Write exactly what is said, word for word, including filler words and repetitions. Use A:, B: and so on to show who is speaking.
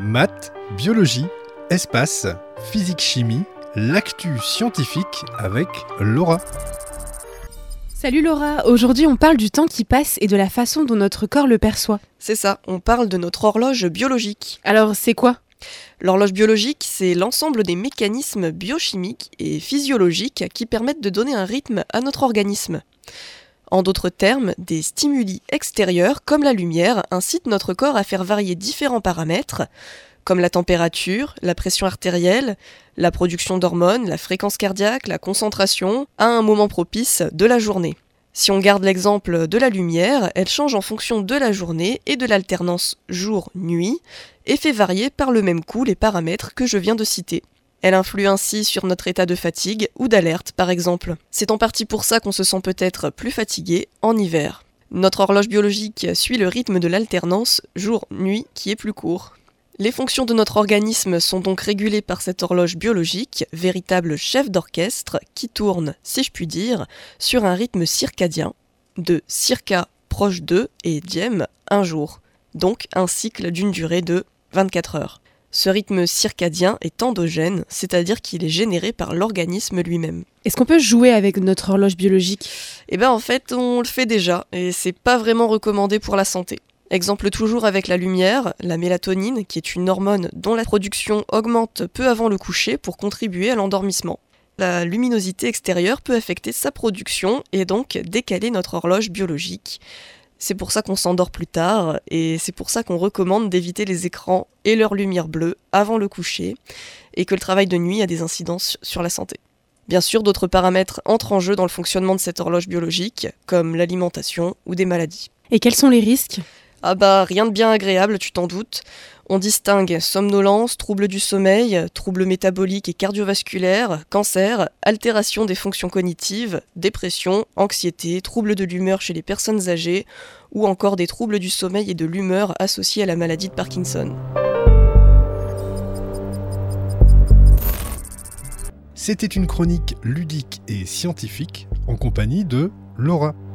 A: Maths, biologie, espace, physique-chimie, l'actu scientifique avec Laura.
B: Salut Laura, aujourd'hui on parle du temps qui passe et de la façon dont notre corps le perçoit.
C: C'est ça, on parle de notre horloge biologique.
B: Alors c'est quoi ?
C: L'horloge biologique, c'est l'ensemble des mécanismes biochimiques et physiologiques qui permettent de donner un rythme à notre organisme. En d'autres termes, des stimuli extérieurs, comme la lumière, incitent notre corps à faire varier différents paramètres, comme la température, la pression artérielle, la production d'hormones, la fréquence cardiaque, la concentration, à un moment propice de la journée. Si on garde l'exemple de la lumière, elle change en fonction de la journée et de l'alternance jour-nuit, et fait varier par le même coup les paramètres que je viens de citer. Elle influe ainsi sur notre état de fatigue ou d'alerte, par exemple. C'est en partie pour ça qu'on se sent peut-être plus fatigué en hiver. Notre horloge biologique suit le rythme de l'alternance jour-nuit qui est plus court. Les fonctions de notre organisme sont donc régulées par cette horloge biologique, véritable chef d'orchestre qui tourne, si je puis dire, sur un rythme circadien, de circa proche de et diem un jour, donc un cycle d'une durée de vingt-quatre heures. Ce rythme circadien est endogène, c'est-à-dire qu'il est généré par l'organisme lui-même.
B: Est-ce qu'on peut jouer avec notre horloge biologique ?
C: Eh bien en fait, on le fait déjà, et c'est pas vraiment recommandé pour la santé. Exemple toujours avec la lumière, la mélatonine, qui est une hormone dont la production augmente peu avant le coucher pour contribuer à l'endormissement. La luminosité extérieure peut affecter sa production et donc décaler notre horloge biologique. C'est pour ça qu'on s'endort plus tard, et c'est pour ça qu'on recommande d'éviter les écrans et leur lumière bleue avant le coucher, et que le travail de nuit a des incidences sur la santé. Bien sûr, d'autres paramètres entrent en jeu dans le fonctionnement de cette horloge biologique, comme l'alimentation ou des maladies.
B: Et quels sont les risques ?
C: Ah bah, rien de bien agréable, tu t'en doutes. On distingue somnolence, troubles du sommeil, troubles métaboliques et cardiovasculaires, cancer, altération des fonctions cognitives, dépression, anxiété, troubles de l'humeur chez les personnes âgées, ou encore des troubles du sommeil et de l'humeur associés à la maladie de Parkinson.
A: C'était une chronique ludique et scientifique en compagnie de Laura.